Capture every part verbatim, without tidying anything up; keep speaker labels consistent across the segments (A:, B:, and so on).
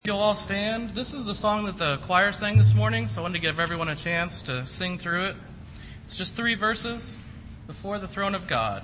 A: You'll all stand. This is the song that the choir sang this morning, so I wanted to give everyone a chance to sing through it. It's just three verses. Before the throne of God.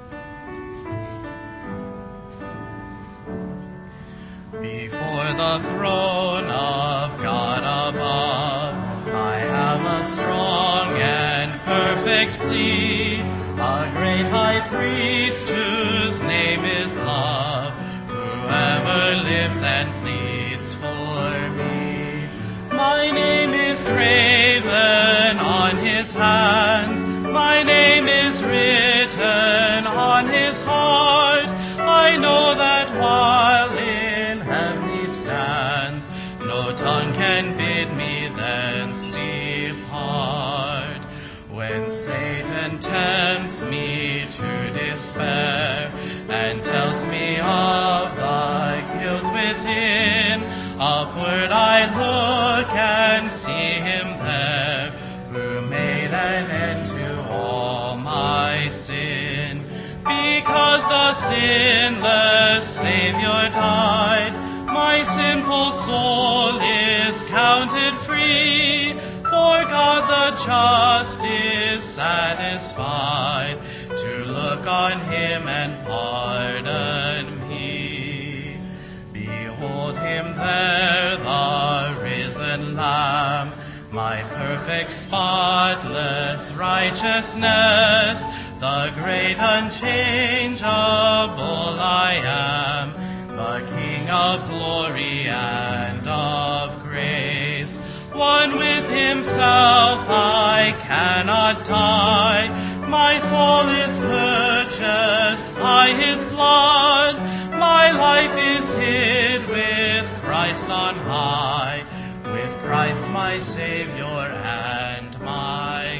A: Before the throne of God above, I have a strong and perfect plea, a great high priest whose name is love, whoever lives and pleads for me. My name is graven on his hands, my name is written on his heart. I know that while in heaven he stands, no tongue can bid me thence depart. When Satan tempts me to despair and tells me of the guilt within, upward I look and see him there, who made an end to all my sin. Because the sinless Savior died, my sinful soul is counted free. For God the just is satisfied to look on him and pardon me. Behold him there, the risen Lamb, my perfect spotless righteousness, the great unchangeable I am, the King of glory and of grace. One with himself I cannot die, my soul is purchased by his blood, my life is hid with Christ on high, with Christ my Savior and my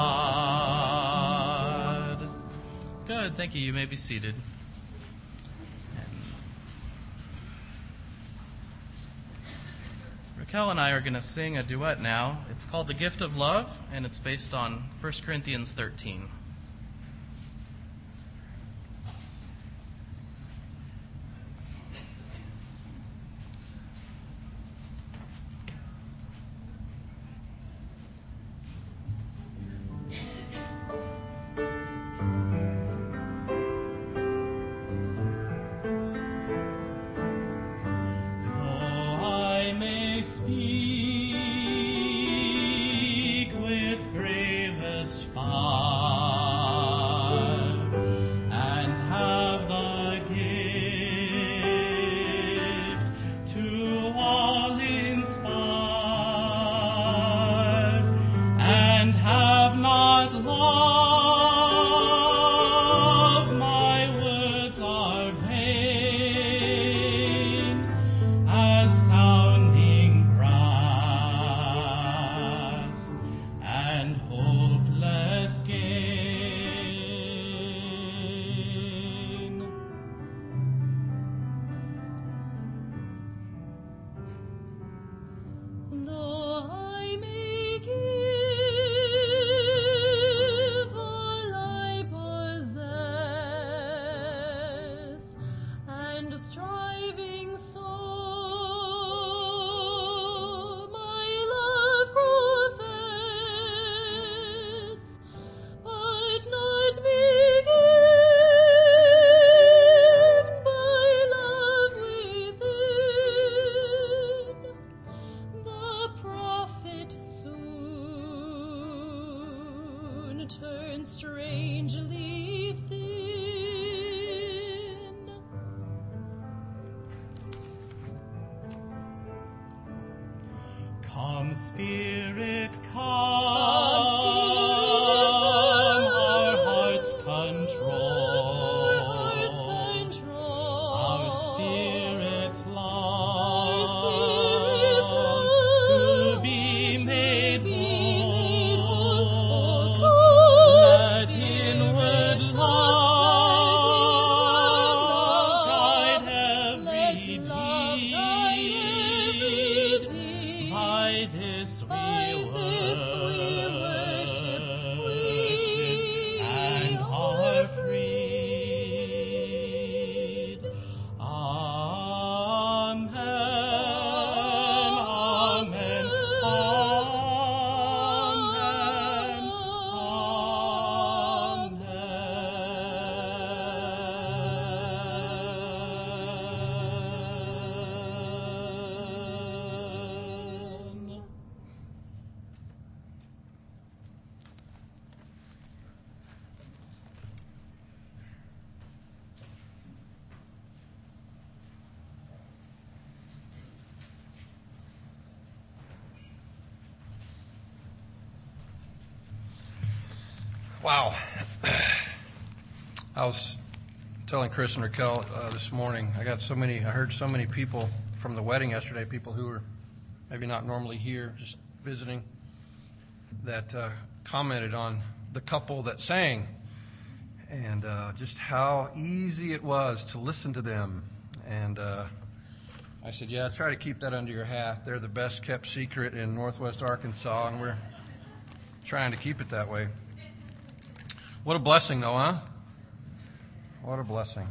A: God. Good, thank you. You may be seated. Raquel and I are going to sing a duet now. It's called The Gift of Love, and it's based on First Corinthians thirteen. Come, Spirit, come, our hearts control, our spirits long to be made whole. Let inward love guide every deed. By this we were
B: Wow. I was telling Chris and Raquel uh, this morning, I got so many, I heard so many people from the wedding yesterday, people who were maybe not normally here, just visiting, that uh, commented on the couple that sang and uh, just how easy it was to listen to them. And uh, I said, yeah, try to keep that under your hat. They're the best kept secret in Northwest Arkansas, and we're trying to keep it that way. What a blessing, though, huh? What a blessing.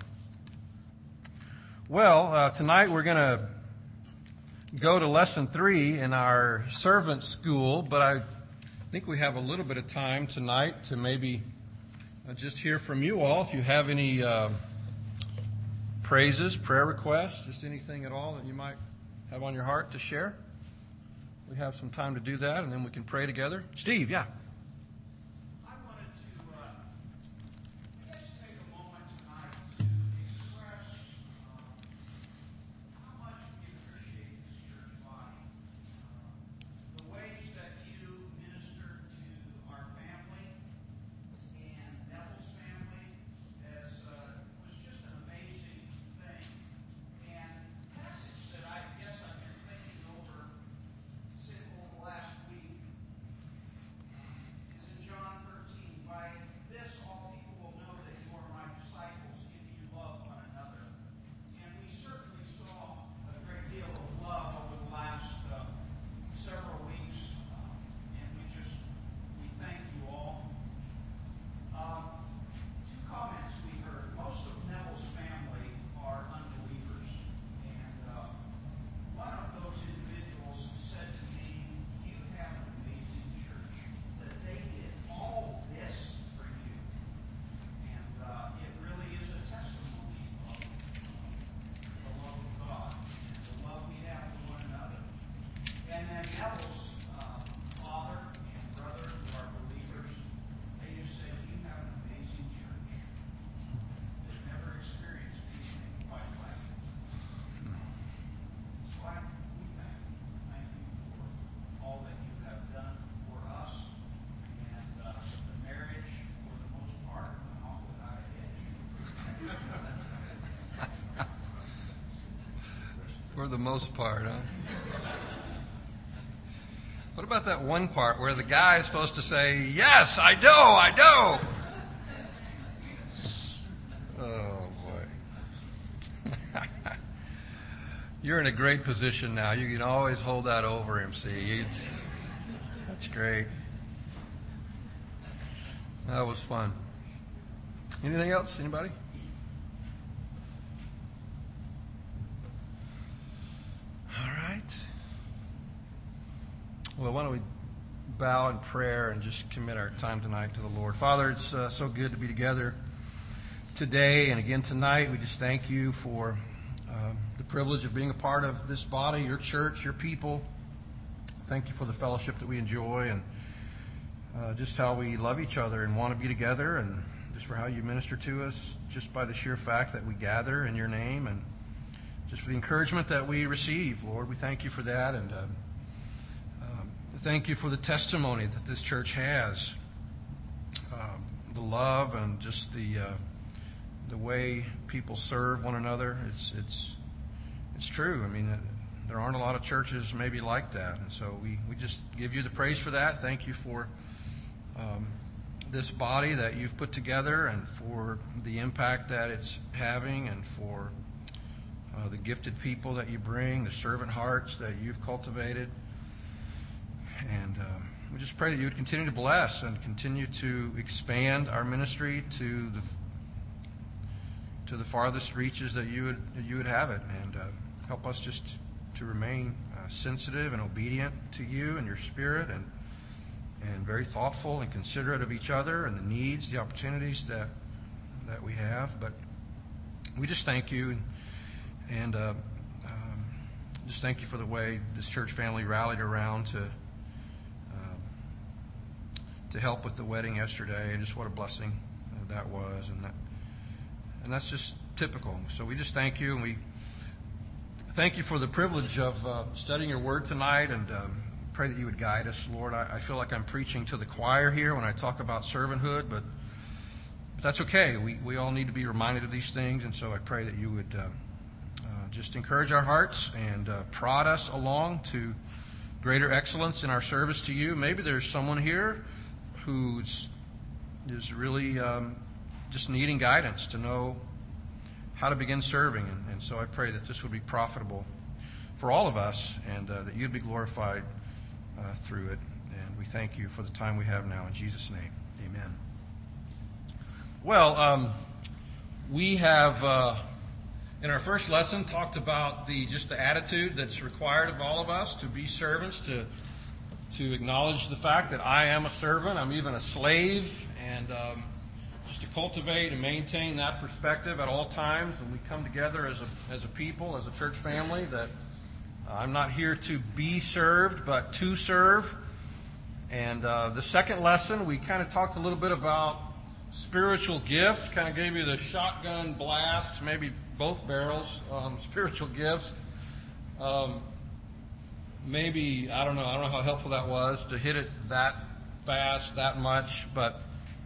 B: Well, uh, tonight we're going to go to lesson three in our servant school, but I think we have a little bit of time tonight to maybe uh, just hear from you all. If you have any uh, praises, prayer requests, just anything at all that you might have on your heart to share, we have some time to do that, and then we can pray together. Steve, yeah. For the most part, huh? What about that one part where the guy is supposed to say, yes, I do, I do? Oh, boy. You're in a great position now. You can always hold that over him, see. You, that's great. That was fun. Anything else? Anybody? Well, why don't we bow in prayer and just commit our time tonight to the Lord. Father, it's uh, so good to be together today and again tonight. We just thank you for uh, the privilege of being a part of this body, your church, your people. Thank you for the fellowship that we enjoy and uh, just how we love each other and want to be together, and just for how you minister to us just by the sheer fact that we gather in your name, and just for the encouragement that we receive, Lord. We thank you for that, and uh, thank you for the testimony that this church has, um, the love and just the uh, the way people serve one another. It's it's it's true. I mean, there aren't a lot of churches maybe like that, and so we, we just give you the praise for that. Thank you for um, this body that you've put together, and for the impact that it's having, and for uh, the gifted people that you bring, the servant hearts that you've cultivated. And uh, we just pray that you would continue to bless and continue to expand our ministry to the to the farthest reaches that you would that you would have it, and uh, help us just to remain uh, sensitive and obedient to you and your Spirit, and and very thoughtful and considerate of each other and the needs, the opportunities that that we have. But we just thank you, and, and uh, um, just thank you for the way this church family rallied around to. to help with the wedding yesterday, and just what a blessing that was, and that, and that's just typical. So we just thank you, and we thank you for the privilege of uh, studying your word tonight, and um, pray that you would guide us, Lord. I, I feel like I'm preaching to the choir here when I talk about servanthood, but, but that's okay. We, we all need to be reminded of these things, and so I pray that you would uh, uh, just encourage our hearts and uh, prod us along to greater excellence in our service to you. Maybe there's someone here who's is really um, just needing guidance to know how to begin serving. And, and so I pray that this would be profitable for all of us, and uh, that you'd be glorified uh, through it. And we thank you for the time we have now. In Jesus' name, amen. Well, um, we have, uh, in our first lesson, talked about the just the attitude that's required of all of us to be servants, to to acknowledge the fact that I am a servant, I'm even a slave, and um, just to cultivate and maintain that perspective at all times when we come together as a as a people, as a church family, that I'm not here to be served, but to serve. And uh, the second lesson, we kind of talked a little bit about spiritual gifts, kind of gave you the shotgun blast, maybe both barrels, um, spiritual gifts. Um, maybe, I don't know, I don't know how helpful that was to hit it that fast, that much, but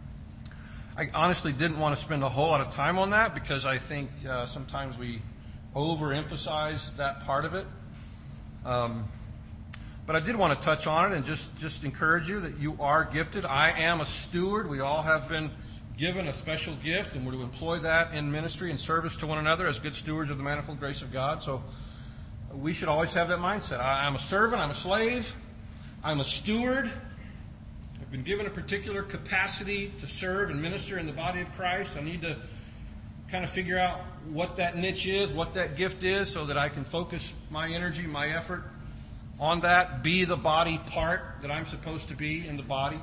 B: I honestly didn't want to spend a whole lot of time on that because I think uh, sometimes we overemphasize that part of it. Um, but I did want to touch on it and just, just encourage you that you are gifted. I am a steward. We all have been given a special gift, and we're to employ that in ministry and service to one another as good stewards of the manifold grace of God. So we should always have that mindset. I, I'm a servant. I'm a slave. I'm a steward. I've been given a particular capacity to serve and minister in the body of Christ. I need to kind of figure out what that niche is, what that gift is, so that I can focus my energy, my effort on that, be the body part that I'm supposed to be in the body.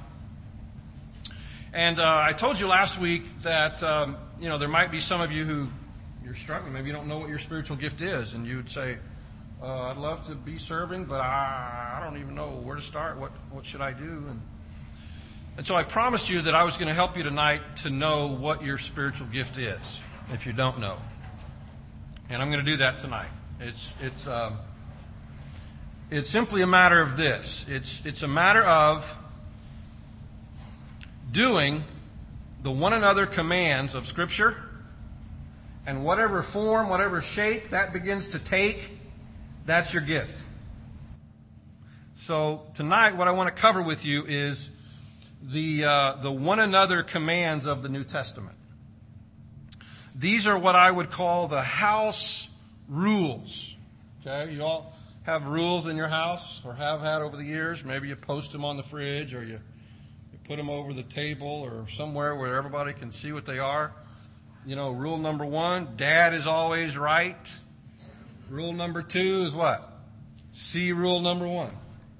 B: And uh, I told you last week that, um, you know, there might be some of you who you're struggling. Maybe you don't know what your spiritual gift is, and you would say, uh, I'd love to be serving, but I, I don't even know where to start. What, what should I do? And And so I promised you that I was going to help you tonight to know what your spiritual gift is, if you don't know. And I'm going to do that tonight. It's it's um, it's simply a matter of this. It's it's a matter of doing the one another commands of Scripture, and whatever form, whatever shape that begins to take, that's your gift. So tonight, what I want to cover with you is the uh, the one another commands of the New Testament. These are what I would call the house rules. Okay, you all have rules in your house, or have had over the years. Maybe you post them on the fridge, or you, you put them over the table, or somewhere where everybody can see what they are. You know, rule number one: Dad is always right. Rule number two is what? See rule number one.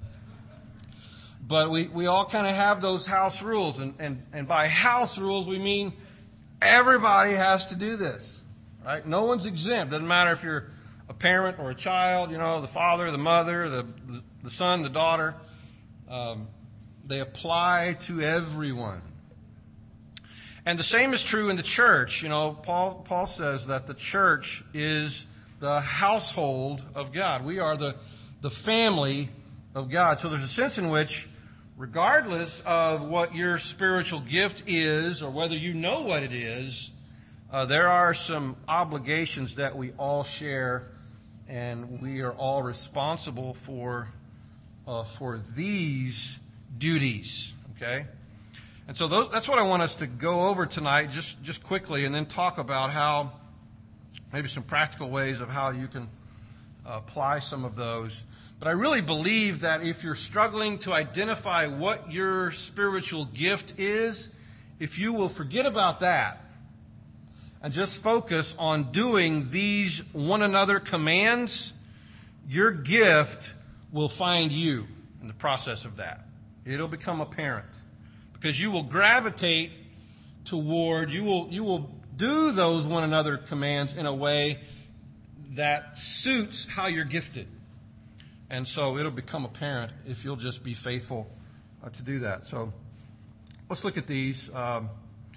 B: But we, we all kind of have those house rules. And, and, and by house rules, we mean everybody has to do this. Right? No one's exempt. Doesn't matter if you're a parent or a child, you know, the father, the mother, the, the, the son, the daughter. Um, they apply to everyone. And the same is true in the church. You know, Paul, Paul says that the church is the household of God. We are the, the family of God. So there's a sense in which, regardless of what your spiritual gift is or whether you know what it is, uh, there are some obligations that we all share, and we are all responsible for uh, for these duties. Okay, and so those, that's what I want us to go over tonight, just just quickly, and then talk about how maybe some practical ways of how you can apply some of those. But I really believe that if you're struggling to identify what your spiritual gift is, if you will forget about that and just focus on doing these one another commands, your gift will find you in the process of that. It'll become apparent because you will gravitate toward, you will, you will do those one another commands in a way that suits how you're gifted. And so it'll become apparent if you'll just be faithful uh, to do that. So let's look at these um,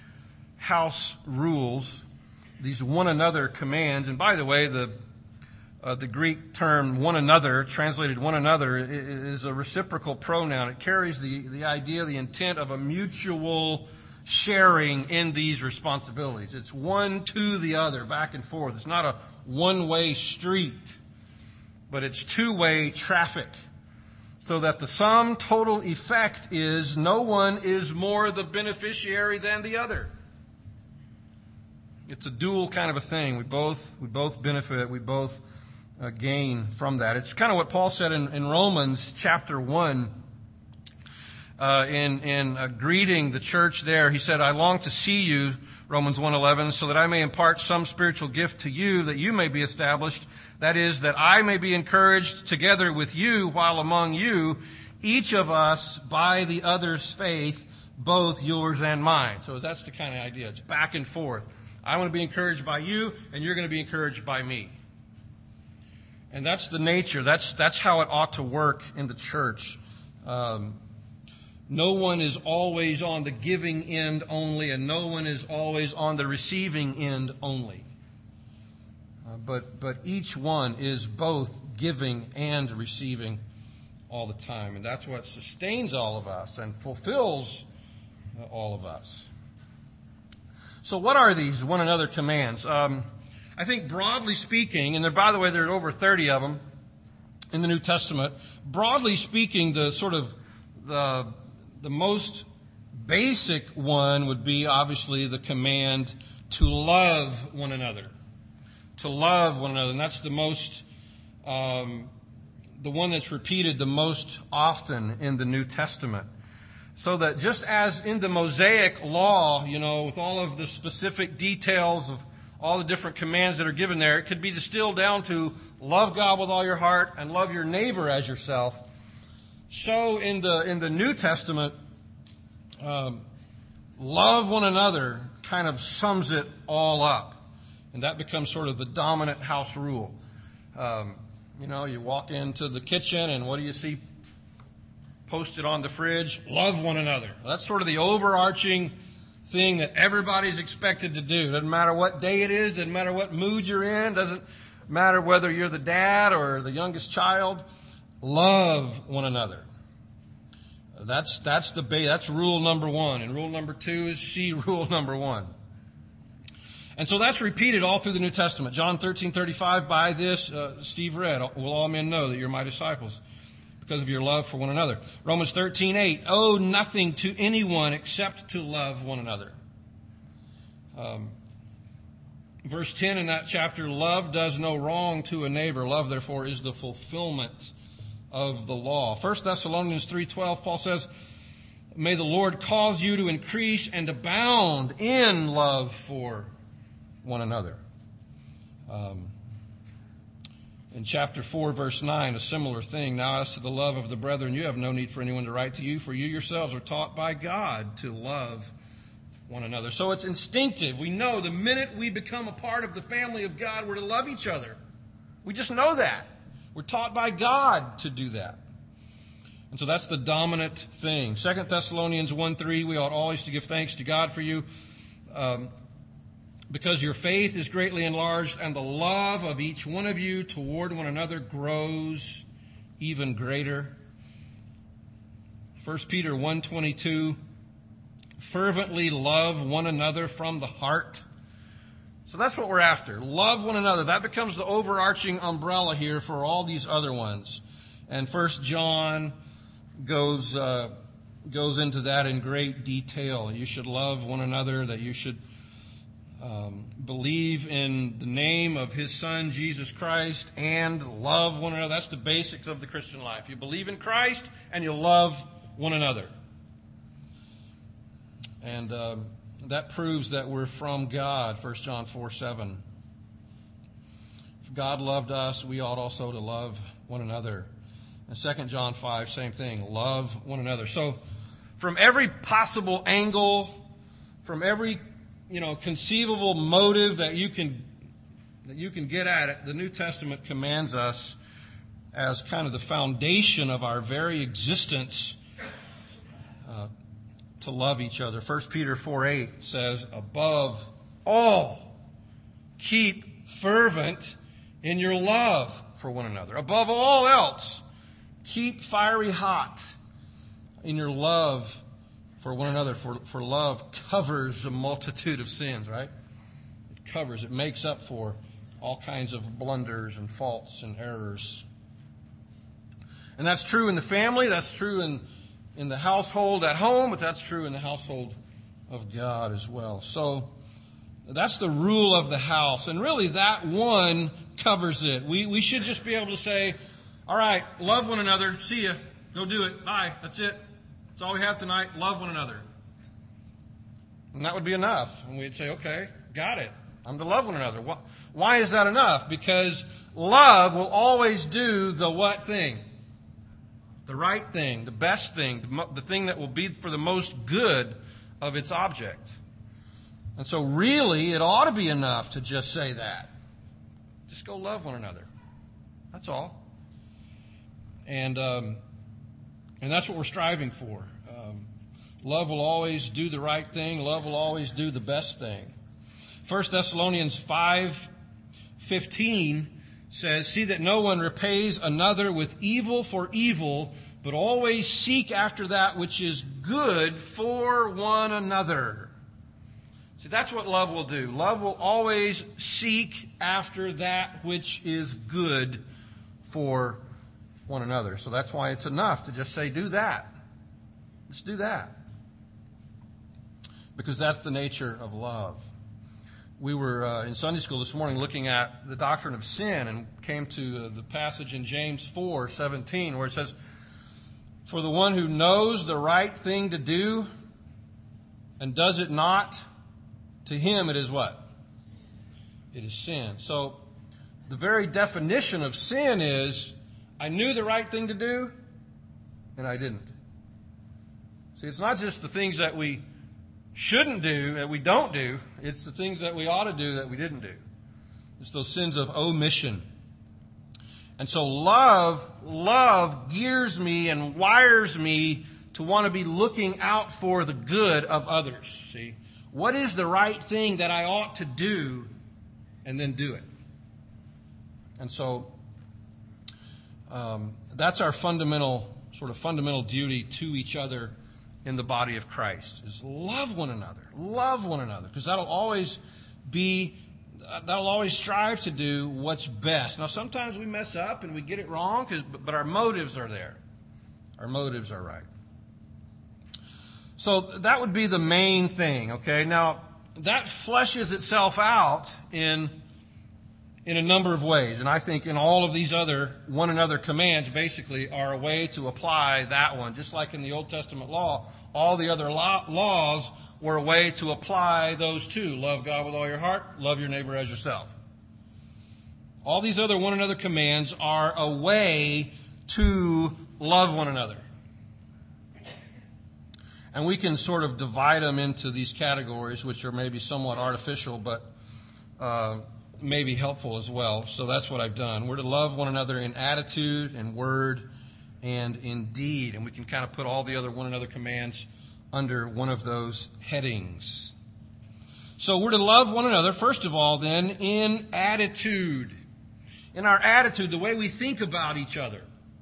B: house rules, these one another commands. And by the way, the Uh, the Greek term one another, translated one another, is a reciprocal pronoun. It carries the, the idea, the intent of a mutual sharing in these responsibilities. It's one to the other, back and forth. It's not a one-way street, but it's two-way traffic. So that the sum total effect is no one is more the beneficiary than the other. It's a dual kind of a thing. We both we both benefit. We both uh, gain from that. It's kind of what Paul said in, in Romans chapter one. Uh, in in uh, greeting the church there, he said, "I long to see you," Romans one eleven, "so that I may impart some spiritual gift to you, that you may be established. That is, that I may be encouraged together with you while among you, each of us by the other's faith, both yours and mine." So that's the kind of idea. It's back and forth. I want to be encouraged by you, and you're going to be encouraged by me. And that's the nature. That's that's how it ought to work in the church. Um, no one is always on the giving end only, and no one is always on the receiving end only. Uh, but but each one is both giving and receiving all the time. And that's what sustains all of us and fulfills uh, all of us. So what are these one another commands? Um, I think broadly speaking, and there, by the way, there are over thirty of them in the New Testament. Broadly speaking, the sort of the, the most basic one would be obviously the command to love one another. To love one another. And that's the most, um, the one that's repeated the most often in the New Testament. So that just as in the Mosaic law, you know, with all of the specific details of all the different commands that are given there, it could be distilled down to love God with all your heart and love your neighbor as yourself. So in the in the New Testament, um, love one another kind of sums it all up. And that becomes sort of the dominant house rule. Um, you know, you walk into the kitchen and what do you see posted on the fridge? Love one another. That's sort of the overarching thing that everybody's expected to do. Doesn't matter what day it is, doesn't matter what mood you're in, doesn't matter whether you're the dad or the youngest child. Love one another. That's that's the ba- that's rule number one. And rule number two is see rule number one. And so that's repeated all through the New Testament. John thirteen thirty-five, by this, uh, Steve read, will all men know that you're my disciples, because of your love for one another. Romans thirteen eight, owe nothing to anyone except to love one another. Um, verse ten in that chapter, love does no wrong to a neighbor. Love, therefore, is the fulfillment of the law. First Thessalonians three twelve, Paul says, may the Lord cause you to increase and abound in love for one another. Um, In chapter four, verse nine, a similar thing. Now, as to the love of the brethren, you have no need for anyone to write to you, for you yourselves are taught by God to love one another. So it's instinctive. We know the minute we become a part of the family of God, we're to love each other. We just know that. We're taught by God to do that. And so that's the dominant thing. Second Thessalonians one three, we ought always to give thanks to God for you, um, because your faith is greatly enlarged, and the love of each one of you toward one another grows even greater. First Peter one twenty-two, fervently love one another from the heart. So that's what we're after. Love one another. That becomes the overarching umbrella here for all these other ones. And First John goes uh, goes into that in great detail. You should love one another, that you should Um, believe in the name of his Son, Jesus Christ, and love one another. That's the basics of the Christian life. You believe in Christ, and you love one another. And um, that proves that we're from God, First John four seven. If God loved us, we ought also to love one another. And Second John five, same thing. Love one another. So from every possible angle, from every you know, conceivable motive that you can that you can get at it, the New Testament commands us as kind of the foundation of our very existence uh, to love each other. First Peter four eight says, above all, keep fervent in your love for one another. Above all else, keep fiery hot in your love for one another. For, for love covers a multitude of sins, right? It covers, it makes up for all kinds of blunders and faults and errors. And that's true in the family, that's true in, in the household at home, but that's true in the household of God as well. So that's the rule of the house. And really that one covers it. We we should just be able to say, all right, love one another. See ya. Go do it. Bye. That's it. That's all we have tonight. Love one another. And that would be enough. And we'd say, okay, got it. I'm to love one another. Why is that enough? Because love will always do the what thing? The right thing, the best thing, the thing that will be for the most good of its object. And so really, it ought to be enough to just say that. Just go love one another. That's all. And um, and that's what we're striving for. Um, love will always do the right thing. Love will always do the best thing. First Thessalonians five fifteen says, see that no one repays another with evil for evil, but always seek after that which is good for one another. See, that's what love will do. Love will always seek after that which is good for one another. So that's why it's enough to just say, do that. Let's do that. Because that's the nature of love. We were uh, in Sunday school this morning looking at the doctrine of sin and came to uh, the passage in James four seventeen where it says, for the one who knows the right thing to do and does it not, to him it is what? It is sin. So the very definition of sin is, I knew the right thing to do and I didn't. See, it's not just the things that we shouldn't do, that we don't do. It's the things that we ought to do that we didn't do. It's those sins of omission. And so love, love gears me and wires me to want to be looking out for the good of others. See, what is the right thing that I ought to do, and then do it. And so um, that's our fundamental, sort of fundamental duty to each other in the body of Christ, is love one another. Love one another. Because that'll always be, that'll always strive to do what's best. Now, sometimes we mess up and we get it wrong, cause, but our motives are there. Our motives are right. So that would be the main thing, okay? Now, that fleshes itself out in, in a number of ways. And I think in all of these other one another commands basically are a way to apply that one. Just like in the Old Testament law, all the other laws were a way to apply those two. Love God with all your heart, love your neighbor as yourself. All these other one another commands are a way to love one another. And we can sort of divide them into these categories, which are maybe somewhat artificial, but uh, maybe helpful as well. So that's what I've done. We're to love one another in attitude, in word, and in deed. And we can kind of put all the other one another commands under one of those headings. So we're to love one another, first of all, then, in attitude. In our attitude, the way we think about each other.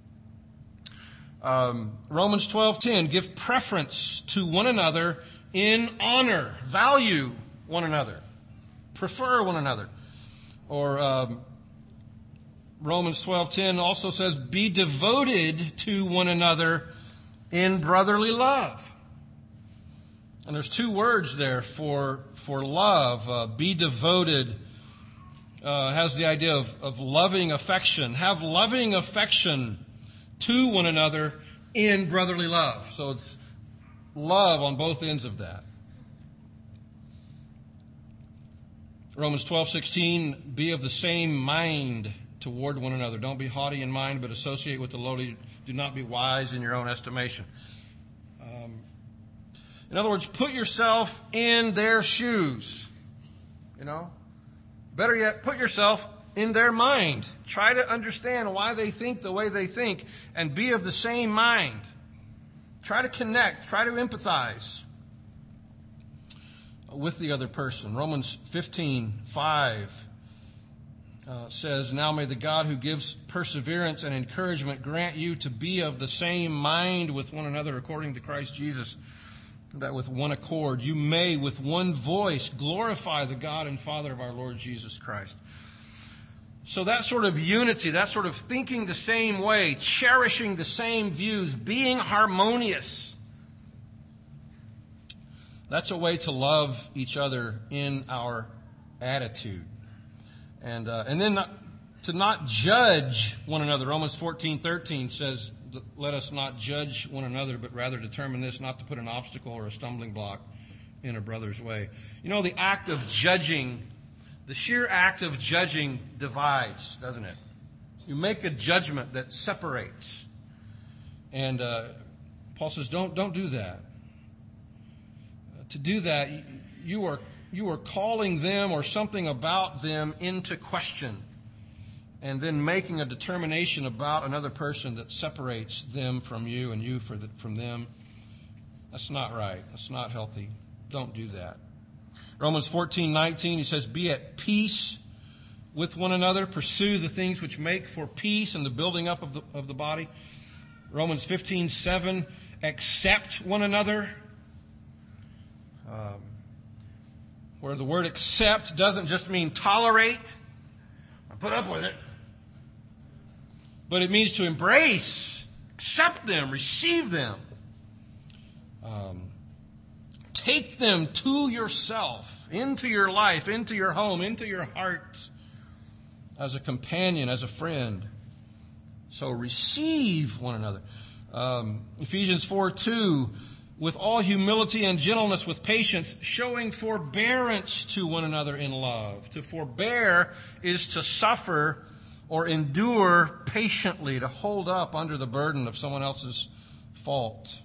B: Um, Romans twelve ten, give preference to one another in honor. Value one another. Prefer one another. Or um, Romans twelve ten also says, be devoted to one another in brotherly love. And there's two words there for, for love. Uh, be devoted uh, has the idea of, of loving affection. Have loving affection to one another in brotherly love. So it's love on both ends of that. Romans twelve sixteen, be of the same mind toward one another. Don't be haughty in mind, but associate with the lowly. Do not be wise in your own estimation. Um, in other words, put yourself in their shoes. You know? Better yet, put yourself in their mind. Try to understand why they think the way they think and be of the same mind. Try to connect. Try to empathize with the other person. Romans fifteen five uh, says, "Now may the God who gives perseverance and encouragement grant you to be of the same mind with one another according to Christ Jesus, that with one accord you may with one voice glorify the God and Father of our Lord Jesus Christ." So that sort of unity, that sort of thinking the same way, cherishing the same views, being harmonious, that's a way to love each other in our attitude. And uh, and then not, to not judge one another. Romans fourteen thirteen says, "Let us not judge one another, but rather determine this, not to put an obstacle or a stumbling block in a brother's way." You know, the act of judging, the sheer act of judging divides, doesn't it? You make a judgment that separates. And uh, Paul says, don't, don't do that. Uh, to do that, you are, you are calling them or something about them into question, and then making a determination about another person that separates them from you and you for the, from them. That's not right. That's not healthy. Don't do that. Romans fourteen nineteen, he says, "Be at peace with one another. Pursue the things which make for peace and the building up of the, of the body." Romans fifteen seven, "Accept one another." Um, where the word accept doesn't just mean tolerate or put up with it, but it means to embrace, accept them, receive them. Um, take them to yourself, into your life, into your home, into your heart, as a companion, as a friend. So receive one another. Um, Ephesians four two, "With all humility and gentleness, with patience, showing forbearance to one another in love." To forbear is to suffer or endure patiently, to hold up under the burden of someone else's fault.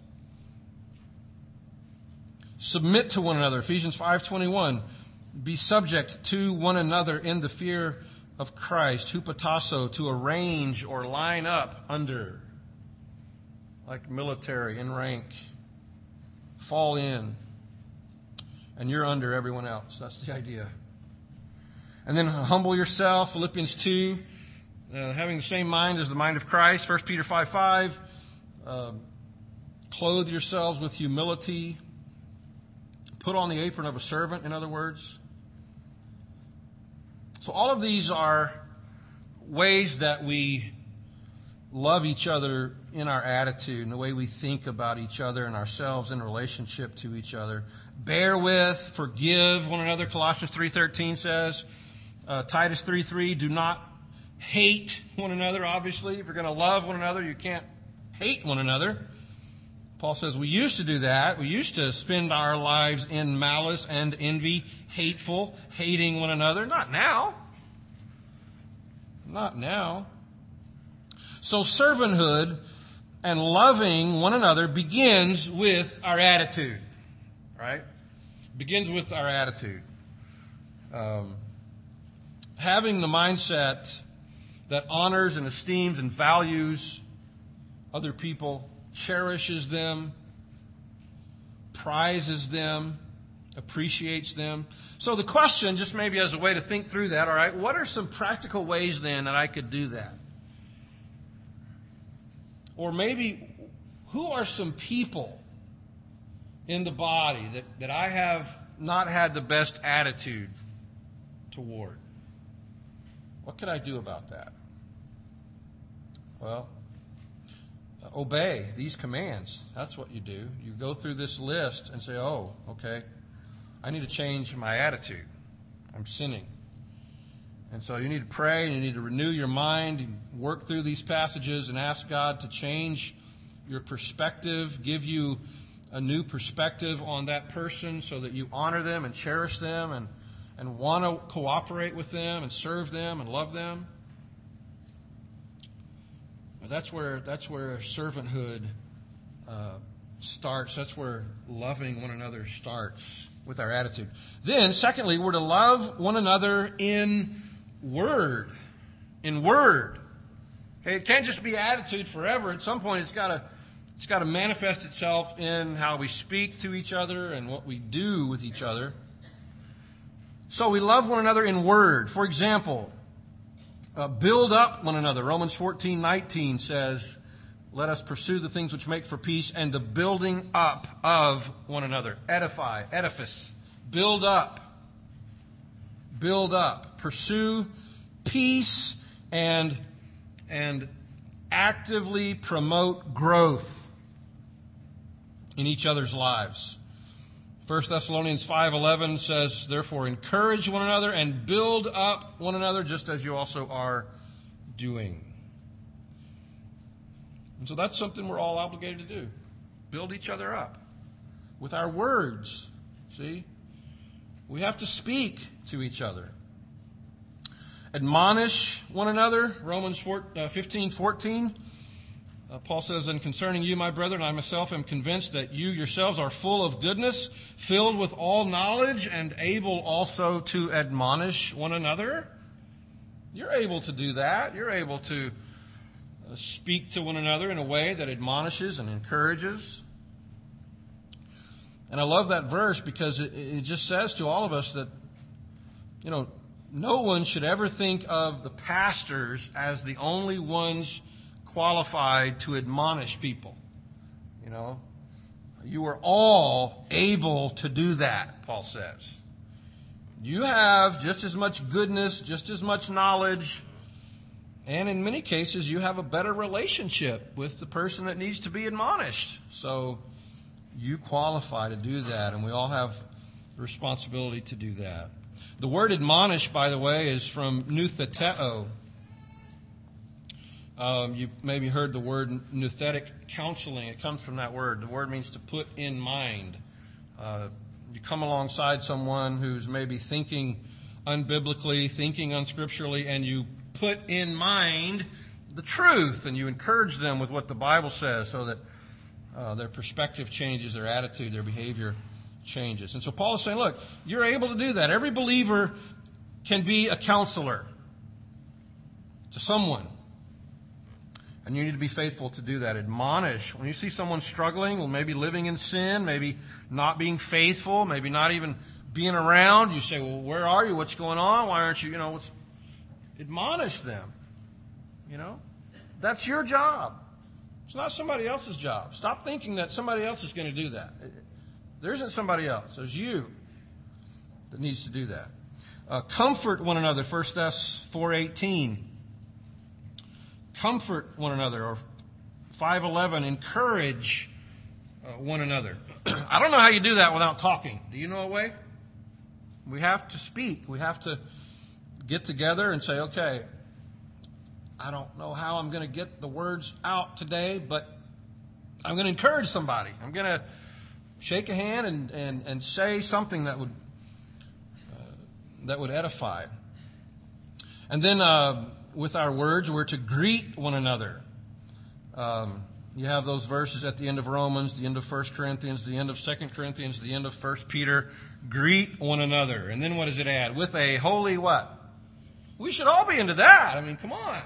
B: Submit to one another. Ephesians five twenty-one, "Be subject to one another in the fear of Christ." Hupotasso, to arrange or line up under, like military in rank. Fall in, and you're under everyone else. That's the idea. And then humble yourself. Philippians two, uh, having the same mind as the mind of Christ. First Peter five five, uh, clothe yourselves with humility. Put on the apron of a servant, in other words. So all of these are ways that we love each other in our attitude and the way we think about each other and ourselves in relationship to each other. Bear with, forgive one another, Colossians three thirteen says. Uh, Titus three three, "Do not hate one another." Obviously, if you're going to love one another, you can't hate one another. Paul says we used to do that. We used to spend our lives in malice and envy, hateful, hating one another. Not now. Not now. So servanthood and loving one another begins with our attitude, right? Begins with our attitude. Um, having the mindset that honors and esteems and values other people, cherishes them, prizes them, appreciates them. So the question, just maybe as a way to think through that, all right, what are some practical ways then that I could do that? Or maybe, who are some people in the body that, that I have not had the best attitude toward? What could I do about that? Well, obey these commands. That's what you do. You go through this list and say, oh, okay, I need to change my attitude. I'm sinning. And so you need to pray, and you need to renew your mind, and work through these passages and ask God to change your perspective, give you a new perspective on that person so that you honor them and cherish them and, and want to cooperate with them and serve them and love them. That's where that's where servanthood uh, starts. That's where loving one another starts, with our attitude. Then, secondly, we're to love one another in word. In word. Okay, it can't just be attitude forever. At some point, it's got to it's got to manifest itself in how we speak to each other and what we do with each other. So we love one another in word. For example, Uh, build up one another. Romans fourteen nineteen says, let us pursue the things which make for peace and the building up of one another. Edify, edifice, build up. Build up. Pursue peace and, and actively promote growth in each other's lives. First Thessalonians five eleven says, therefore encourage one another and build up one another just as you also are doing. And so that's something we're all obligated to do. Build each other up with our words. See? We have to speak to each other. Admonish one another. Romans fifteen fourteen. Uh, Paul says, and concerning you, my brethren, I myself am convinced that you yourselves are full of goodness, filled with all knowledge, and able also to admonish one another. You're able to do that. You're able to uh, speak to one another in a way that admonishes and encourages. And I love that verse because it, it just says to all of us that, you know, no one should ever think of the pastors as the only ones qualified to admonish people. You know, you are all able to do that, Paul says. You have just as much goodness, just as much knowledge, and in many cases you have a better relationship with the person that needs to be admonished. So you qualify to do that, and we all have the responsibility to do that. The word admonish, by the way, is from noutheteo. Um, you've maybe heard the word nouthetic counseling. It comes from that word. The word means to put in mind. Uh, you come alongside someone who's maybe thinking unbiblically, thinking unscripturally, and you put in mind the truth, and you encourage them with what the Bible says so that uh, their perspective changes, their attitude, their behavior changes. And so Paul is saying, look, you're able to do that. Every believer can be a counselor to someone. And you need to be faithful to do that. Admonish. When you see someone struggling, or maybe living in sin, maybe not being faithful, maybe not even being around, you say, well, where are you? What's going on? Why aren't you, you know, what's... admonish them. You know? That's your job. It's not somebody else's job. Stop thinking that somebody else is going to do that. There isn't somebody else. There's you that needs to do that. Uh, comfort one another, First Thess four eighteen. Comfort one another, or five eleven, encourage uh, one another. I don't know how you do that without talking. Do you know a way? We have to speak. We have to get together and say, okay, I don't know how I'm going to get the words out today, but I'm going to encourage somebody. I'm going to shake a hand and, and, and say something that would uh, that would edify. And then uh, with our words, we're to greet one another. Um, you have those verses at the end of Romans, the end of First Corinthians, the end of Second Corinthians, the end of First Peter. Greet one another. And then what does it add? With a holy what? We should all be into that. I mean, come on.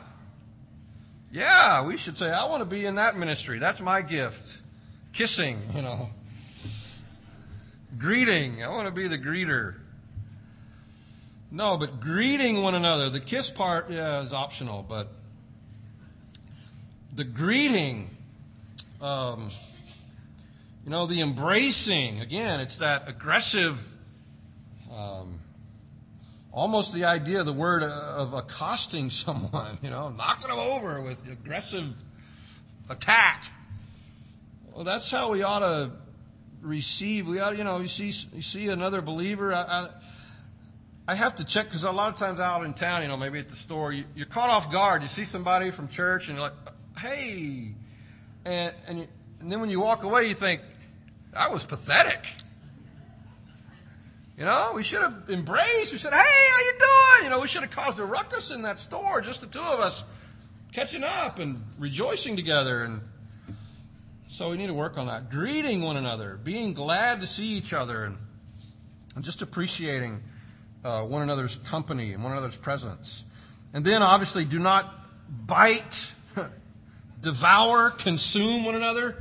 B: Yeah, we should say, I want to be in that ministry. That's my gift. Kissing, you know. Greeting. I want to be the greeter. No, but greeting one another. The kiss part, yeah, is optional, but the greeting, um, you know, the embracing, again, it's that aggressive, um, almost the idea, the word of accosting someone, you know, knocking them over with aggressive attack. Well, that's how we ought to receive. We ought, you know, you see, you see another believer. I, I, I have to check because a lot of times out in town, you know, maybe at the store, you, you're caught off guard. You see somebody from church, and you're like, "Hey," and and, you, and then when you walk away, you think, "That was pathetic." You know, we should have embraced. We said, "Hey, how you doing?" You know, we should have caused a ruckus in that store, just the two of us catching up and rejoicing together. And so we need to work on that. Greeting one another, being glad to see each other, and, and just appreciating uh, one another's company and one another's presence. And then, obviously, do not bite, devour, consume one another.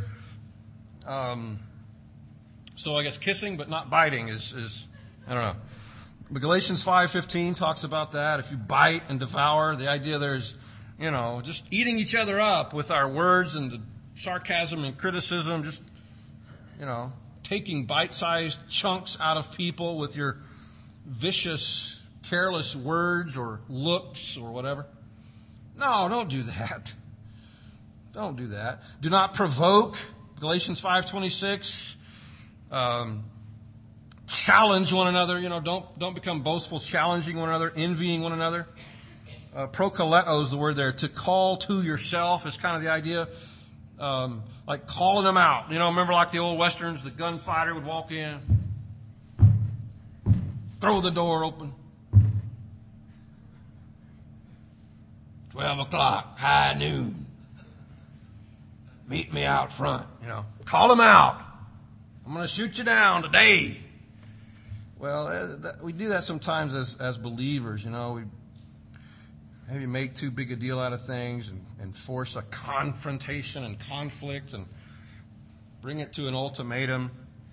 B: Um, so I guess kissing but not biting is, is I don't know. But Galatians five fifteen talks about that. If you bite and devour, the idea there is, you know, just eating each other up with our words and the sarcasm and criticism, just, you know, taking bite-sized chunks out of people with your vicious, careless words or looks or whatever. No, don't do that. Don't do that. Do not provoke, Galatians five twenty-six. Um, challenge one another. You know, don't don't become boastful, challenging one another, envying one another. Uh, prokaleo is the word there. To call to yourself is kind of the idea. Um, like calling them out. You know, remember like the old westerns, the gunfighter would walk in, throw the door open. Twelve o'clock, high noon. Meet me out front. You know, call them out. I'm going to shoot you down today. Well, that, we do that sometimes as as believers. You know, we maybe make too big a deal out of things and, and force a confrontation and conflict and bring it to an ultimatum.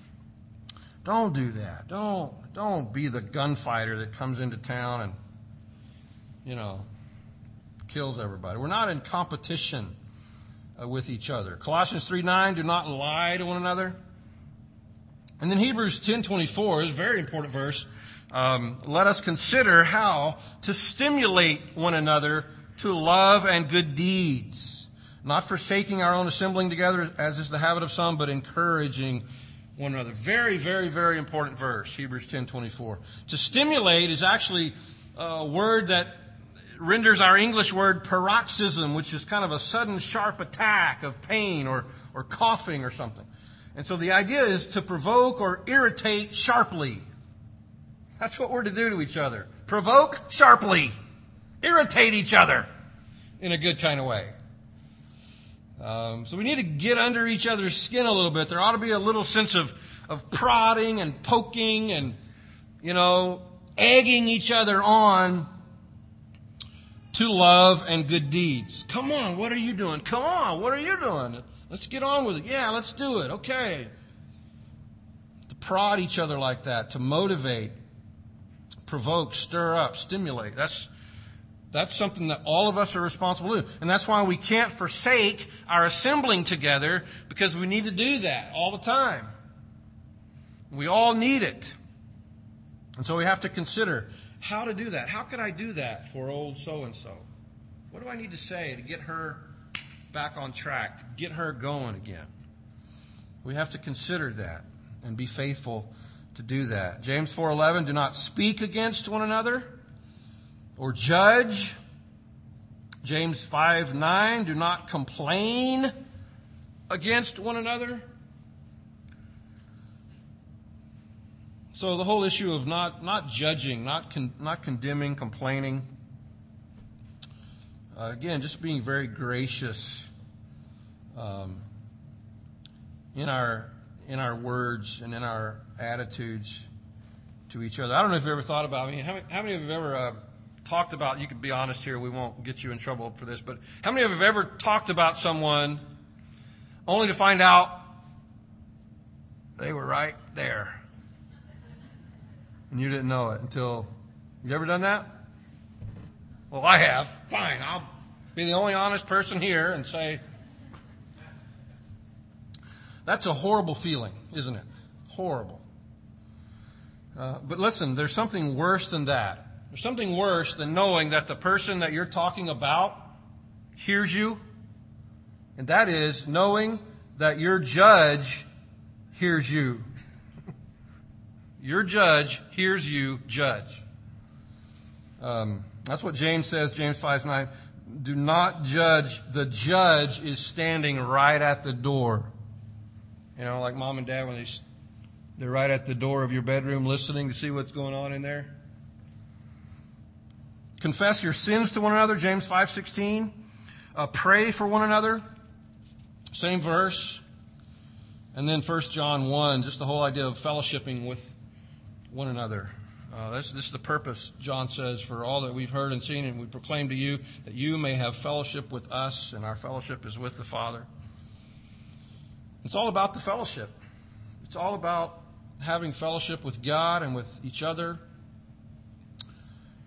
B: Don't do that. Don't don't be the gunfighter that comes into town and, you know, kills everybody. We're not in competition uh, with each other. Colossians three nine, do not lie to one another. And then Hebrews ten twenty-four is a very important verse. Um, let us consider how to stimulate one another to love and good deeds, not forsaking our own assembling together, as is the habit of some, but encouraging one another. Very, very, very important verse, Hebrews ten twenty-four. To stimulate is actually a word that renders our English word paroxysm, which is kind of a sudden sharp attack of pain or, or coughing or something. And so the idea is to provoke or irritate sharply. That's what we're to do to each other. Provoke sharply. Irritate each other in a good kind of way. Um, so we need to get under each other's skin a little bit. There ought to be a little sense of, of prodding and poking and, you know, egging each other on to love and good deeds. Come on, what are you doing? Come on, what are you doing? Let's get on with it. Yeah, let's do it. Okay. To prod each other like that, to motivate, provoke, stir up, stimulate. That's that's something that all of us are responsible to do. And that's why we can't forsake our assembling together, because we need to do that all the time. We all need it. And so we have to consider how to do that. How could I do that for old so-and-so? What do I need to say to get her back on track, to get her going again? We have to consider that and be faithful to do that. James four eleven, do not speak against one another or judge. James five nine, do not complain against one another. So the whole issue of not not judging, not con, not condemning, complaining. Uh, again, just being very gracious um, in our in our words and in our attitudes to each other. I don't know if you've ever thought about. I mean, how many, how many of you have ever uh, talked about? You could be honest here. We won't get you in trouble for this. But how many of you have ever talked about someone only to find out they were right there and you didn't know it until you ever done that? Well, I have. Fine, I'll be the only honest person here and say, that's a horrible feeling, isn't it? Horrible. Uh, but listen, there's something worse than that. There's something worse than knowing that the person that you're talking about hears you, and that is knowing that your judge hears you. Your judge hears you judge. Um, that's what James says, James five nine. Do not judge. The judge is standing right at the door. You know, like mom and dad when they, they're right at the door of your bedroom listening to see what's going on in there. Confess your sins to one another, James five sixteen. Uh, pray for one another. Same verse. And then First John one, just the whole idea of fellowshipping with one another. Uh, this, this is the purpose, John says, for all that we've heard and seen, and we proclaim to you that you may have fellowship with us, and our fellowship is with the Father. It's all about the fellowship. It's all about having fellowship with God and with each other.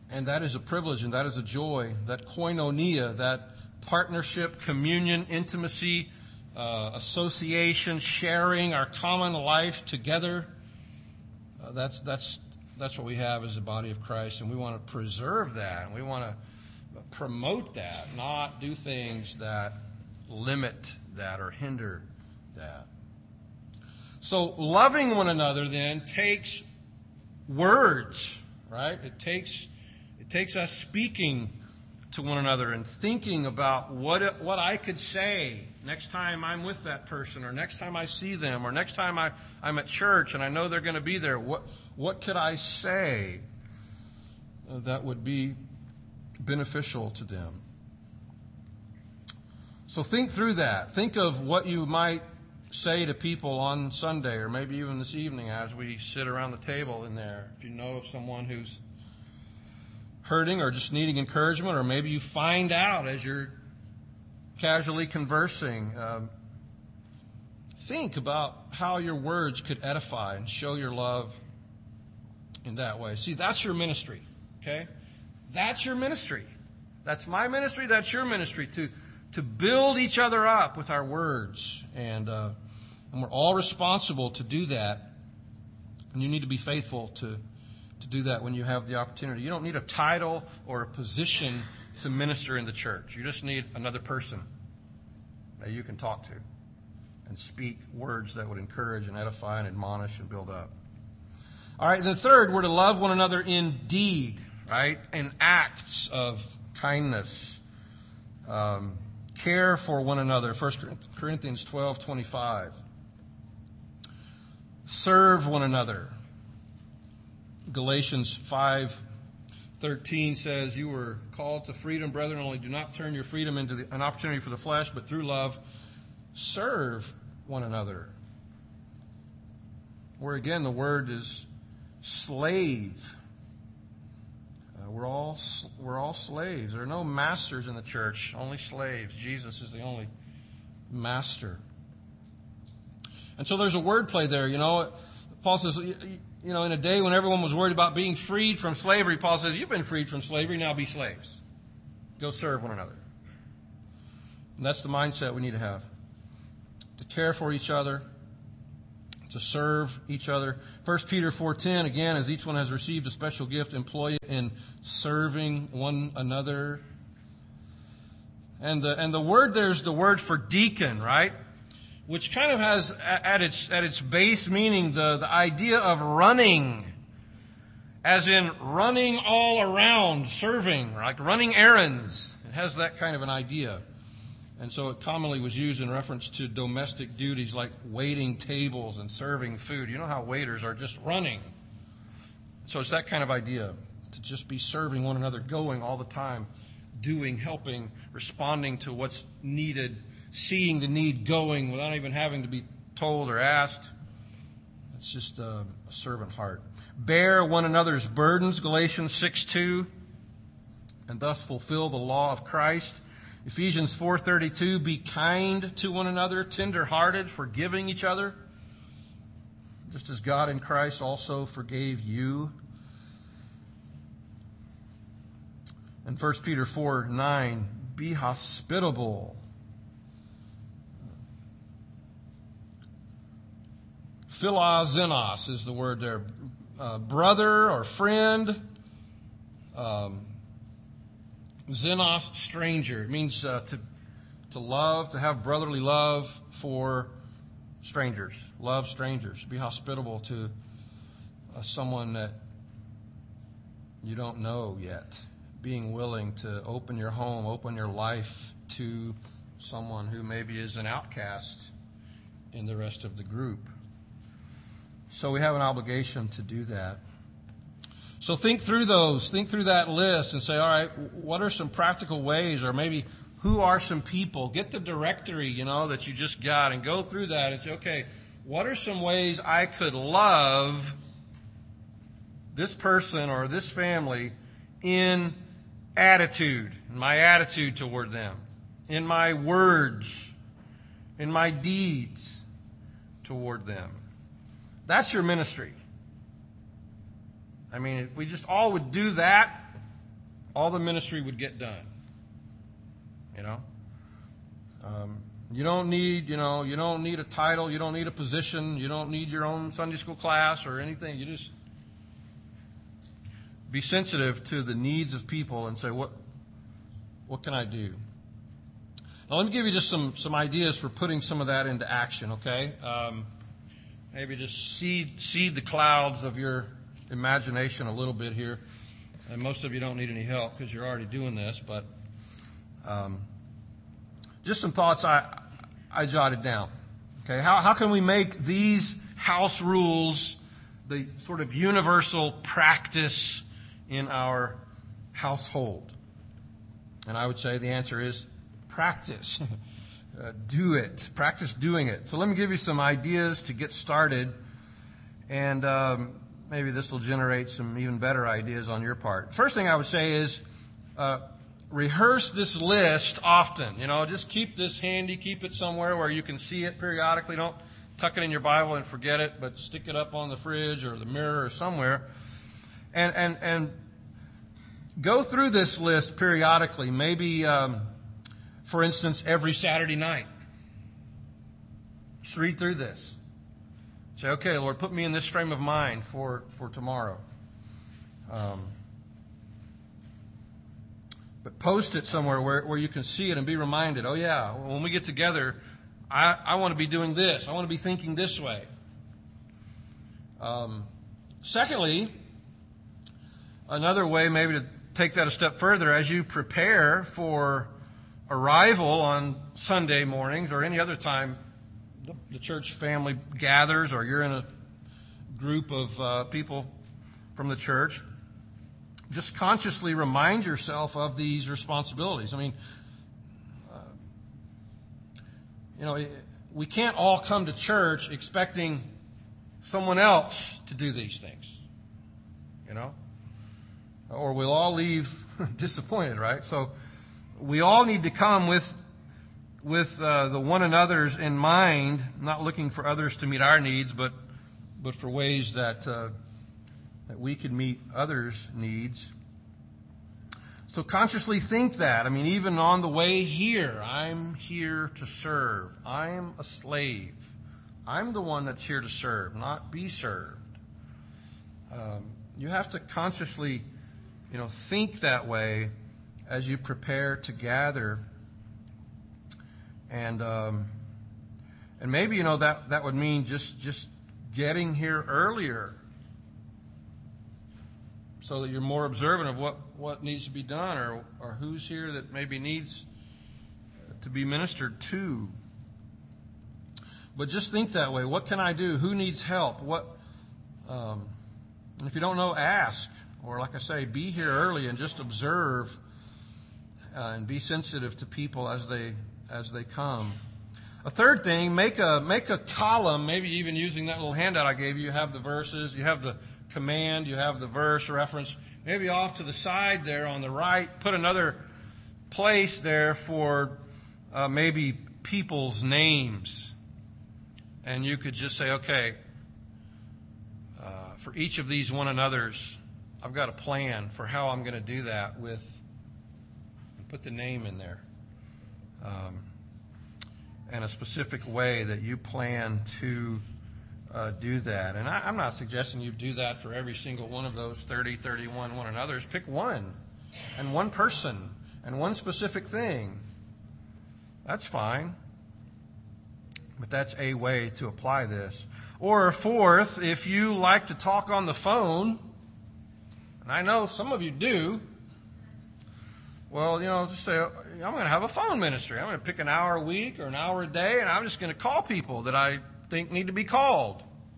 B: And that is a privilege and that is a joy, that koinonia, that partnership, communion, intimacy, uh, association, sharing our common life together. Uh, that's that's that's what we have as the body of Christ, and we want to preserve that. And we want to promote that, not do things that limit that or hinder that. So loving one another then takes words, right? It takes it takes us speaking to one another and thinking about what what I could say next time I'm with that person, or next time I see them, or next time I, I'm at church and I know they're going to be there. What what could I say that would be beneficial to them? So think through that. Think of what you might say to people on Sunday, or maybe even this evening as we sit around the table in there. If you know of someone who's hurting or just needing encouragement, or maybe you find out as you're casually conversing, um, think about how your words could edify and show your love in that way. See, that's your ministry, okay? That's your ministry. That's my ministry. That's your ministry, to to build each other up with our words. And, uh, and we're all responsible to do that. And you need to be faithful to, to do that when you have the opportunity. You don't need a title or a position to minister in the church. You just need another person that you can talk to and speak words that would encourage and edify and admonish and build up. All right, then third, we're to love one another in deed, right? In acts of kindness. Um, care for one another. First Corinthians twelve twenty-five. Serve one another. Galatians five thirteen says, you were called to freedom, brethren, only do not turn your freedom into the, an opportunity for the flesh, but through love, serve one another. Where again, the word is slave. Uh, we're all we're all slaves. There are no masters in the church, only slaves. Jesus is the only master. And so there's a wordplay there. You know, Paul says, you know, in a day when everyone was worried about being freed from slavery, Paul says, you've been freed from slavery, now be slaves. Go serve one another. And that's the mindset we need to have. To care for each other, to serve each other. First Peter four ten, again, as each one has received a special gift, employ it in serving one another. And the, and the word there's the word for deacon, right? Which kind of has at its at its base meaning the, the idea of running, as in running all around, serving, like running errands. It has that kind of an idea. And so it commonly was used in reference to domestic duties like waiting tables and serving food. You know how waiters are just running. So it's that kind of idea, to just be serving one another, going all the time, doing, helping, responding to what's needed, seeing the need, going without even having to be told or asked. It's just a servant heart. Bear one another's burdens, Galatians six two, and thus fulfill the law of Christ. Ephesians four thirty-two, be kind to one another, tender-hearted, forgiving each other, just as God in Christ also forgave you. And First Peter four nine, be hospitable. Philoxenos is the word there. Uh, brother or friend. Um, Xenos, stranger. It means uh, to to love, to have brotherly love for strangers. Love strangers. Be hospitable to uh, someone that you don't know yet. Being willing to open your home, open your life to someone who maybe is an outcast in the rest of the group. So we have an obligation to do that. So think through those, think through that list and say, all right, what are some practical ways, or maybe who are some people? Get the directory, you know, that you just got and go through that and say, okay, what are some ways I could love this person or this family in attitude, in my attitude toward them, in my words, in my deeds toward them. That's your ministry. I mean, if we just all would do that, all the ministry would get done. You know? Um, you don't need, you know, you don't need a title, you don't need a position, you don't need your own Sunday school class or anything. You just be sensitive to the needs of people and say, what what can I do? Now let me give you just some, some ideas for putting some of that into action, okay? Um, maybe just seed seed the clouds of your imagination a little bit here. And most of you don't need any help because you're already doing this, but um, just some thoughts I I jotted down. Okay, how how can we make these house rules the sort of universal practice in our household? And I would say the answer is practice. uh, do it. Practice doing it. So let me give you some ideas to get started, and um, maybe this will generate some even better ideas on your part. First thing I would say is uh, rehearse this list often. You know, just keep this handy. Keep it somewhere where you can see it periodically. Don't tuck it in your Bible and forget it, but stick it up on the fridge or the mirror or somewhere. And and and go through this list periodically. Maybe, um, for instance, every Saturday night. Just read through this. Say, okay, Lord, put me in this frame of mind for, for tomorrow. Um, but post it somewhere where, where you can see it and be reminded, oh yeah, when we get together, I, I want to be doing this. I want to be thinking this way. Um, secondly, another way maybe to take that a step further, as you prepare for arrival on Sunday mornings or any other time the, the church family gathers, or you're in a group of uh, people from the church, just consciously remind yourself of these responsibilities. I mean, uh, you know, we can't all come to church expecting someone else to do these things, you know? Or we'll all leave disappointed, right? So we all need to come with with uh, the one another's in mind, not looking for others to meet our needs, but but for ways that uh, that we can meet others' needs. So consciously think that. I mean, even on the way here, I'm here to serve. I'm a slave. I'm the one that's here to serve, not be served. Um, you have to consciously, you know, think that way as you prepare to gather. And um, and maybe, you know, that, that would mean just, just getting here earlier so that you're more observant of what, what needs to be done, or, or who's here that maybe needs to be ministered to. But just think that way. What can I do? Who needs help? What? Um, and if you don't know, ask. Or like I say, be here early and just observe uh, and be sensitive to people as they as they come. A third thing, make a make a column, maybe even using that little handout I gave you. You have the verses, you have the command, you have the verse reference. Maybe off to the side there on the right, put another place there for uh, maybe people's names. And you could just say, okay, uh, for each of these one another's, I've got a plan for how I'm going to do that with, put the name in there, um, and a specific way that you plan to uh, do that. And I, I'm not suggesting you do that for every single one of those thirty, thirty-one one another's. Pick one, and one person, and one specific thing. That's fine. But that's a way to apply this. Or fourth, if you like to talk on the phone, and I know some of you do, well, you know, just say, I'm going to have a phone ministry. I'm going to pick an hour a week or an hour a day, and I'm just going to call people that I think need to be called.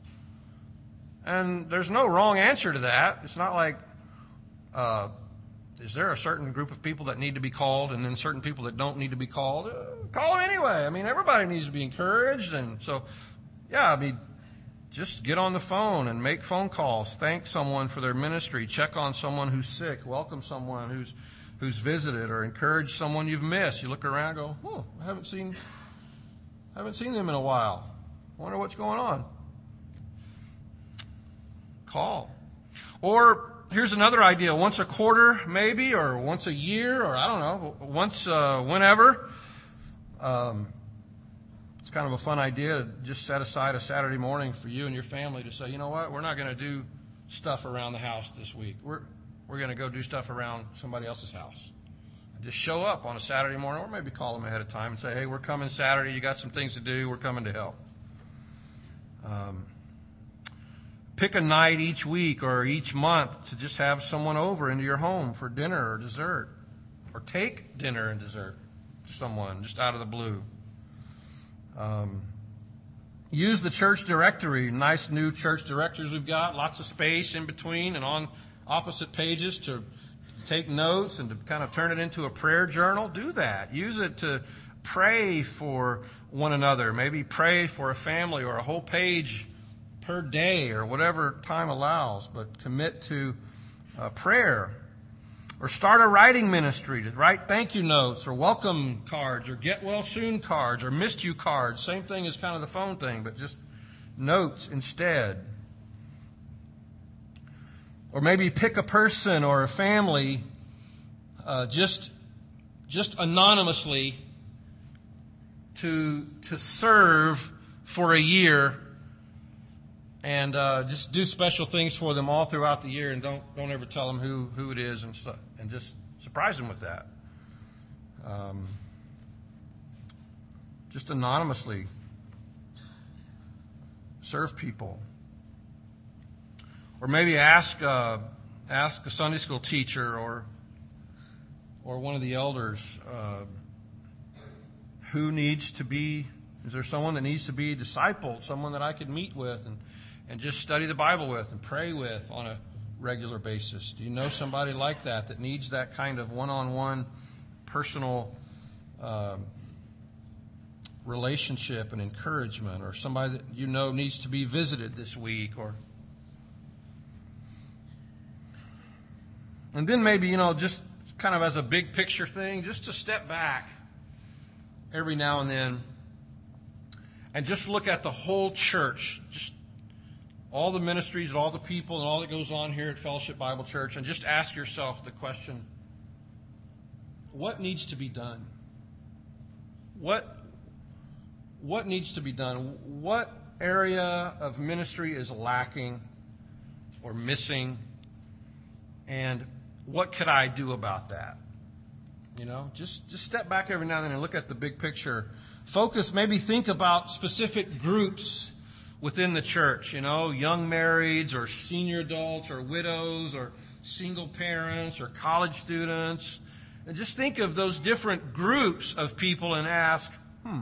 B: And there's no wrong answer to that. It's not like, uh, is there a certain group of people that need to be called and then certain people that don't need to be called? Uh, call them anyway. I mean, everybody needs to be encouraged. And so, yeah, I mean, just get on the phone and make phone calls. Thank someone for their ministry. Check on someone who's sick. Welcome someone who's who's visited, or encourage someone you've missed. You look around and go, oh, I haven't seen, haven't seen them in a while. I wonder what's going on. Call. Or here's another idea. Once a quarter, maybe, or once a year, or I don't know, once, uh, whenever. Um, it's kind of a fun idea to just set aside a Saturday morning for you and your family to say, you know what, we're not going to do stuff around the house this week. We're, we're going to go do stuff around somebody else's house. Just show up on a Saturday morning, or maybe call them ahead of time and say, hey, we're coming Saturday. You got some things to do. We're coming to help. Um, pick a night each week or each month to just have someone over into your home for dinner or dessert. Or take dinner and dessert to someone just out of the blue. Um, use the church directory. Nice new church directories we've got. Lots of space in between and on opposite pages to take notes and to kind of turn it into a prayer journal. Do that. Use it to pray for one another. Maybe pray for a family or a whole page per day or whatever time allows. But commit to uh, prayer. Or start a writing ministry to write thank you notes or welcome cards or get well soon cards or missed you cards. Same thing as kind of the phone thing, but just notes instead. Or maybe pick a person or a family uh, just just anonymously to to serve for a year, and uh, just do special things for them all throughout the year, and don't don't ever tell them who, who it is, and stuff, and just surprise them with that. Um, just anonymously serve people. Or maybe ask uh, ask a Sunday school teacher or or one of the elders uh, who needs to be. Is there someone that needs to be discipled? Someone that I could meet with and and just study the Bible with and pray with on a regular basis? Do you know somebody like that that needs that kind of one-on-one personal uh, relationship and encouragement, or somebody that you know needs to be visited this week? Or And then maybe, you know, just kind of as a big picture thing, just to step back every now and then and just look at the whole church, just all the ministries, all the people, and all that goes on here at Fellowship Bible Church, and just ask yourself the question, what needs to be done? What, what needs to be done? What area of ministry is lacking or missing? And what could I do about that? You know, just, just step back every now and then and look at the big picture. Focus, maybe think about specific groups within the church, you know, young marrieds or senior adults or widows or single parents or college students. And just think of those different groups of people and ask, hmm,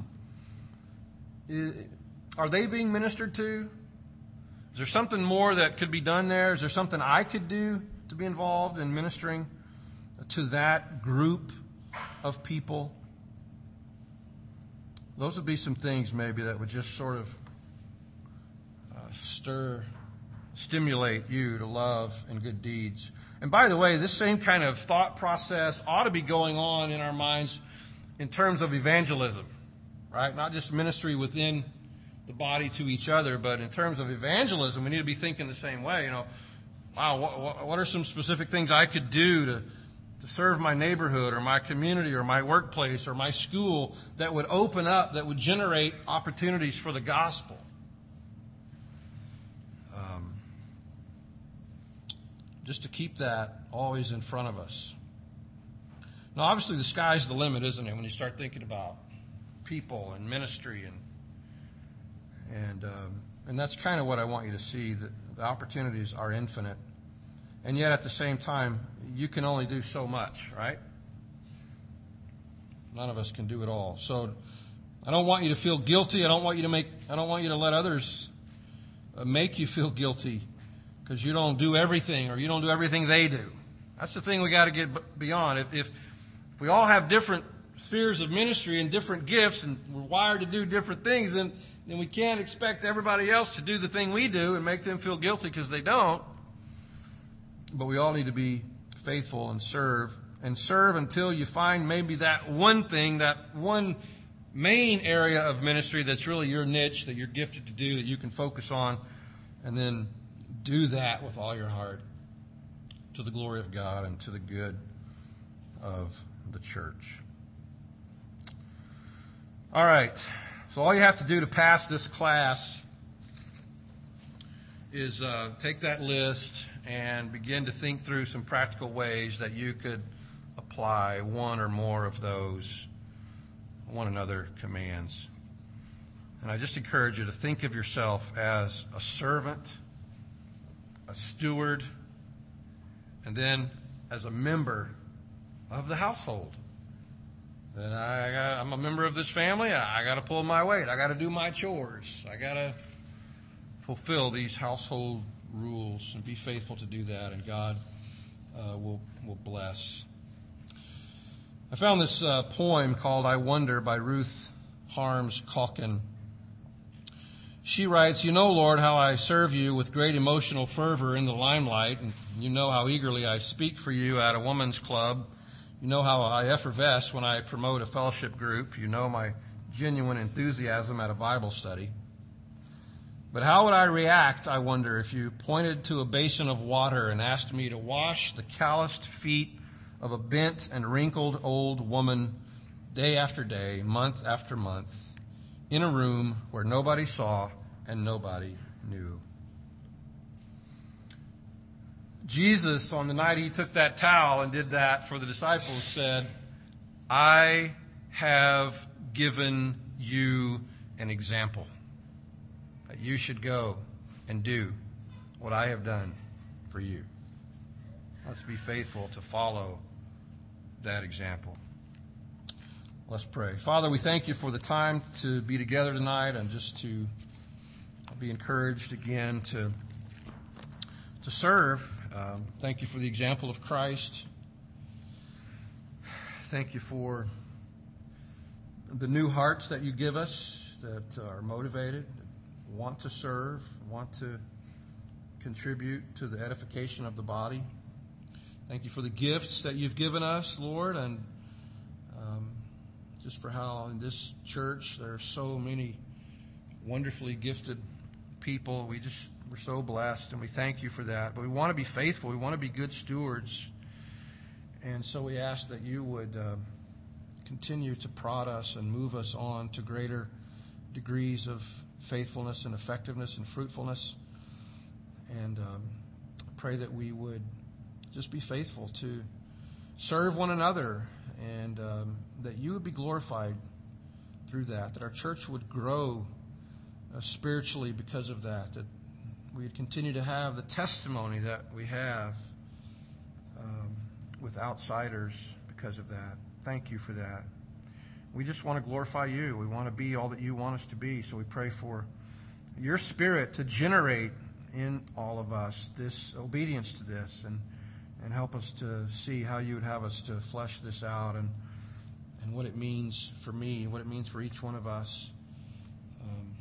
B: are they being ministered to? Is there something more that could be done there? Is there something I could do to be involved in ministering to that group of people? Those would be some things maybe that would just sort of uh, stir, stimulate you to love and good deeds. And by the way, this same kind of thought process ought to be going on in our minds in terms of evangelism, right? Not just ministry within the body to each other, but in terms of evangelism, we need to be thinking the same way. You know, wow, what, what are some specific things I could do to, to serve my neighborhood or my community or my workplace or my school that would open up, that would generate opportunities for the gospel? Um, just to keep that always in front of us. Now, obviously, the sky's the limit, isn't it, when you start thinking about people and ministry, and and um, and that's kind of what I want you to see, that the opportunities are infinite. And yet at the same time, you can only do so much, right? None of us can do it all. So I don't want you to feel guilty. I don't want you to make I don't want you to let others uh, make you feel guilty because you don't do everything, or you don't do everything they do. That's the thing we got to get beyond. If, if if we all have different spheres of ministry and different gifts, and we're wired to do different things, then then we can't expect everybody else to do the thing we do and make them feel guilty because they don't. But we all need to be faithful and serve, and serve until you find maybe that one thing, that one main area of ministry that's really your niche, that you're gifted to do, that you can focus on, and then do that with all your heart. to the glory of God and to the good of the church. All right, so all you have to do to pass this class is uh, take that list and begin to think through some practical ways that you could apply one or more of those one another commands. And I just encourage you to think of yourself as a servant, a steward, and then as a member of the household. Then I got, I'm a member of this family. I got to pull my weight. I got to do my chores. I got to fulfill these household rules and be faithful to do that, and God uh, will will bless. I found this uh, poem called "I Wonder" by Ruth Harms Calkin. She writes, "You know, Lord, how I serve you with great emotional fervor in the limelight, and you know how eagerly I speak for you at a woman's club. You know how I effervesce when I promote a fellowship group. You know my genuine enthusiasm at a Bible study. But how would I react, I wonder, if you pointed to a basin of water and asked me to wash the calloused feet of a bent and wrinkled old woman day after day, month after month, in a room where nobody saw and nobody knew?" Jesus, on the night he took that towel and did that for the disciples, said, "I have given you an example, that you should go and do what I have done for you." Let's be faithful to follow that example. Let's pray. Father, we thank you for the time to be together tonight and just to be encouraged again to, to serve. Um, thank you for the example of Christ. Thank you for the new hearts that you give us that are motivated, want to serve, want to contribute to the edification of the body. Thank you for the gifts that you've given us, Lord, and um, just for how in this church there are so many wonderfully gifted people. We just, we're so blessed, and we thank you for that. But we want to be faithful. We want to be good stewards. And so we ask that you would uh, continue to prod us and move us on to greater degrees of faithfulness and effectiveness and fruitfulness. And um, pray that we would just be faithful to serve one another, and um, that you would be glorified through that, that our church would grow uh, spiritually because of that, that we would continue to have the testimony that we have um, with outsiders because of that. Thank you for that. We just want to glorify you. We want to be all that you want us to be. So we pray for your Spirit to generate in all of us this obedience to this, and and help us to see how you would have us to flesh this out, and and what it means for me, what it means for each one of us um,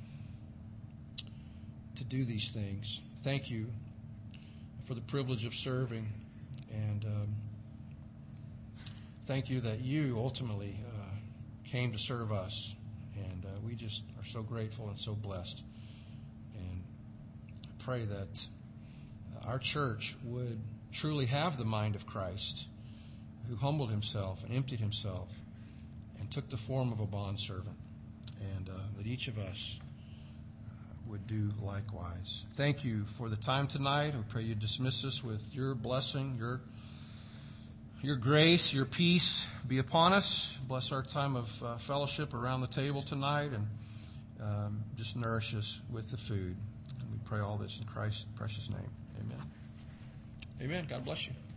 B: to do these things. Thank you for the privilege of serving, and um, thank you that you ultimately uh, came to serve us, and uh, we just are so grateful and so blessed. And I pray that our church would truly have the mind of Christ, who humbled himself and emptied himself and took the form of a bondservant, and uh, that each of us would do likewise. Thank you for the time tonight. We pray you dismiss us with your blessing, your your grace, your peace be upon us. Bless our time of uh, fellowship around the table tonight, and um, just nourish us with the food. And we pray all this in Christ's precious name. Amen. Amen. God bless you.